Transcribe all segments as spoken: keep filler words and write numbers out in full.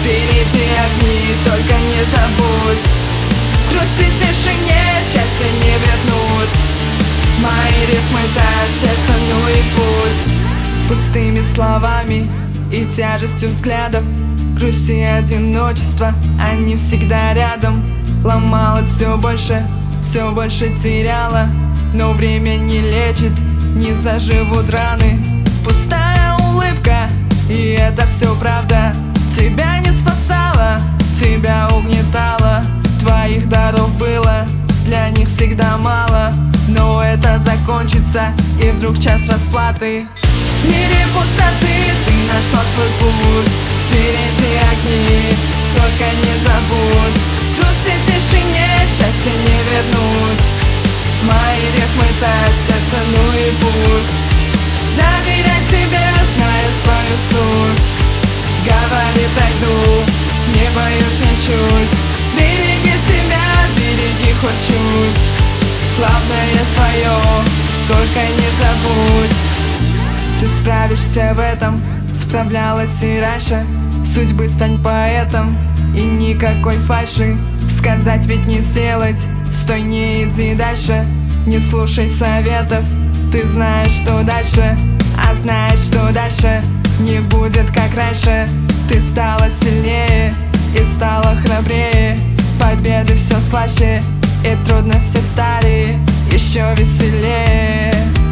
Впереди огни, только не забудь. Грусти в тишине, счастья не вернуть. Мои рифмы тают сердце, ну и пусть. Пустыми словами и тяжестью взглядов, грусти и одиночество, они всегда рядом. Ломалось все больше, все больше теряла, но время не лечит, не заживут раны. Пустая улыбка, и это все правда. Тебя не спасала, тебя угнетала. Твоих даров было, для них всегда мало. Но это закончится, и вдруг час расплаты. В мире пустоты ты нашла свой путь. Впереди огни, только не забудь. Грусти в тишине, счастья не вернуть. Мои рифмы тают сердце, ну и пусть. Доверяй себе, зная свою суть. Говори, пройду, не боюсь ничуть. Береги себя, береги хоть чуть. Главное свое, только не забудь. Ты справишься в этом, справлялась и раньше. Судьбы стань поэтом, и никакой фальши. Сказать ведь не сделать, стой, не иди дальше. Не слушай советов, ты знаешь, что дальше. А знаешь, что дальше не будет как раньше. Ты стала сильнее и стала храбрее. Победы все слаще, и трудности стали еще веселее.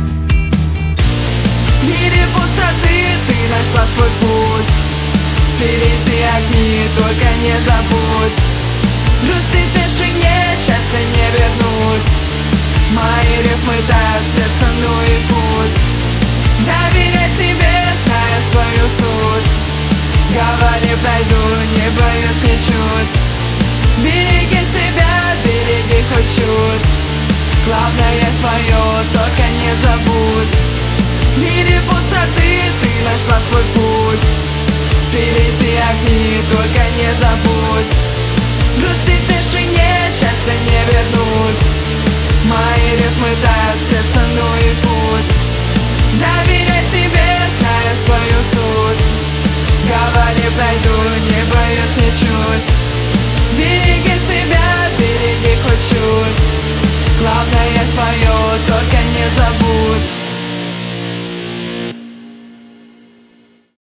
В мире пустоты ты нашла свой путь. Впереди огни, только не забудь. Грусти в тишине, счастья не вернуть. Мои рифмы тают сердце, ну и пусть. Доверяй себе, зная свою суть. Говори, пройду, не боюсь ничуть. Береги себя, береги хоть чуть. Главное свое, только не забудь. В мире пустоты ты нашла свой путь. Впереди огни, только не забудь. Грусти в тишине, счастья не вернуть. Мои рифмы тают сердце, ну и пусть. Доверяй себе.